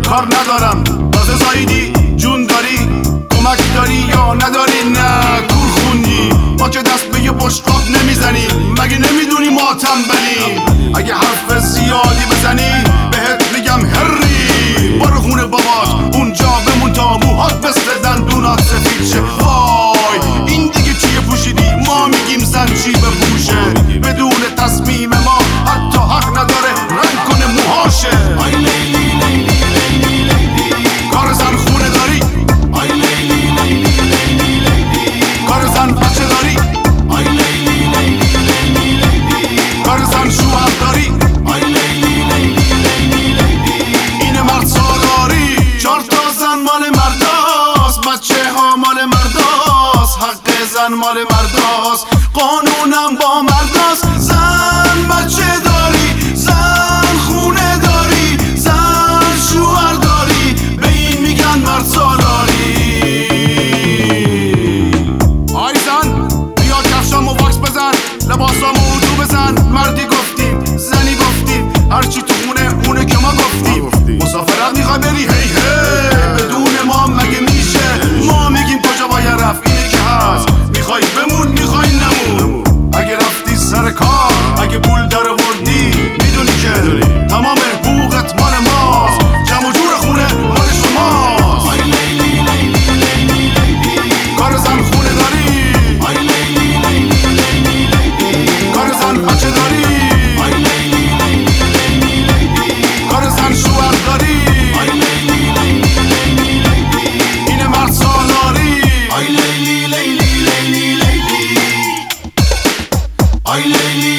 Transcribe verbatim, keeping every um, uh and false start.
کار ندارم. تازه زاییدی جون داری، کمک داری یا نداری؟ نه گول خوندی، ما که دست به یه بشقاب نمیزنیم. مگه نمیدونی ما تنبلیم؟ اگه حرف زیادی بزنی بهت میگم هری. برو خونه بابات اونجا بمون تا موهات مثل دندونات سفید شه. وای این دیگه چیه پوشیدی؟ ما میگیم زن چی بپوشه. بدون تصمیم ما حتی حق نداره رنگ کنه موهاشه. آی لیلی لیلی لیلی لیلی، کار زن خونه داری؟ آی لیلی لیلی لیلی لیلی، کار زن بچه داری؟ آی لیلی لیلی لیلی لیلی، کار زن شوهر داری؟ آی لیلی لیلی لیلی لیلی، اینه مرد سالاری. چهار تا زن مال مرداست، بچه ها مال مرداست، حق زن مال مرداست، قانونم با مرداست. زن بچه داری، زن خونه داری، زن شوهر داری، به این میگن مرد سالاری. آی زن بیا کفشامو واکس بزن، لباسامو اردو بزن. مردی گفتیم، زنی گفتیم، هرچی تو خونه اونه که ما گفتیم. مسافرت میخوای بری هی هی، بدون ما مگه میشه؟ ما میگیم کجا باید رفت، اینه که هست. میخوای بمون میخوای نمون، اگه رفتی سر کار، اگه پول داره وردی، میدونی که تمام حقوقت مال ماست. جمع و جور خونه مال شماست. آی لیلی لیلی لیلی لیلی، کار زن خونه داری؟ آی لیلی لیلی لیلی لیلی، کار زن بچه داری؟ آی لیلی لیلی لیلی لیلی، کار زن شوهر داری؟ آی لیلی لیلی لیلی لیلی، اینه مرد سالاری. آی لیلی لیلی لیلی لیلی، آی لیلی